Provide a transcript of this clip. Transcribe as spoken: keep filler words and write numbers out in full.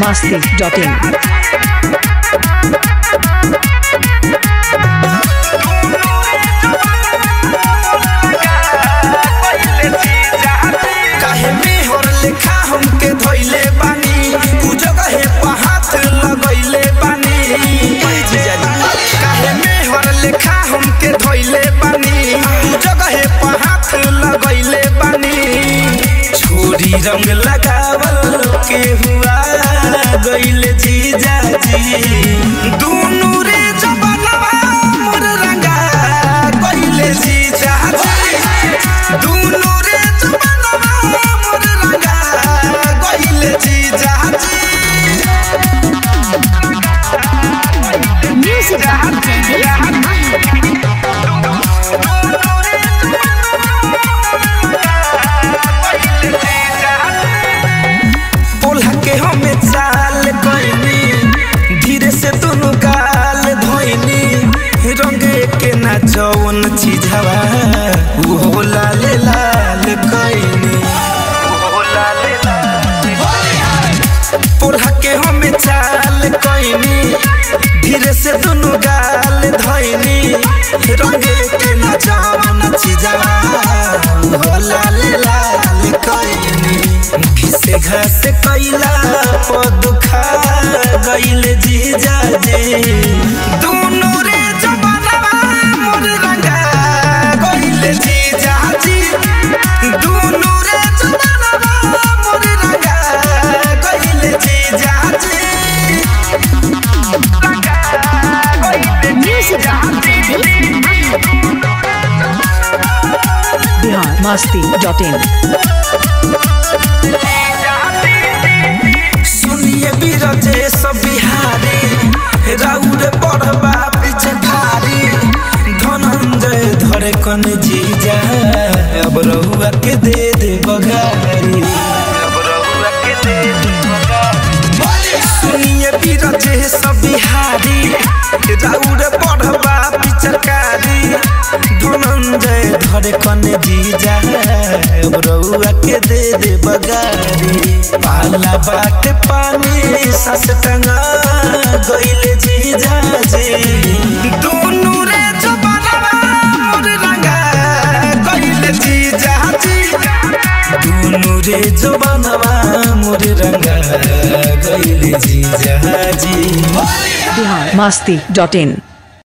मस्ती dot इन। काहे में हर लेखा हमके धइले बानी उ जगह पे हाथ लगइले बानी। काहे में हर लेखा हमके धइले बानी उ जगह पे हाथ लगइले बानी। छोरी रंग लगावल के हुआ गइले जीजा जी दुनु रे जबनवा मोर रंगा गइले जीजा जी दुनु रे जबनवा मोर रंगा गइले जीजा जी। म्यूजिक बोला के हमें चाल कइनी धीरे से दोनों गाल धोइनी रंग के ना जौन चीजवा वो लाल लाल कइनी बोला के हमें चाल कइनी धीरे से दोनों गाल धोइनी रंग के ना जौन चीजवा वो लाल लाल कइनी। घिसे घास कैला पदुखा गइले जीजा जी दुनु रे जबनवा मोर रंगा गइले जीजा जी दुनु रे जबनवा मोर रंगा गइले जीजा जी। Music Bihar Masti dot in. सुनिए बिरजे सब बिहारी राउर पढ़बा पिछकारी धनंजय धरे कन जीजा अब रहुआ के दे दे बगारी अब रहुआ के दे दे बगारी। सुनिए बिरजे सब बिहारी राउर पढ़बा पिछकारी धनंजय धरे कन जीजा अब रहुआ के दे दे बगारी। पाला बाट पानी सस टंगा गइले जीजा जी दुनु रे जबनवा मोर रंगा गइले जीजा जी दुनु रे जबनवा मोर रंगा गइले जीजा जी। बिहार मस्ती डॉट इन।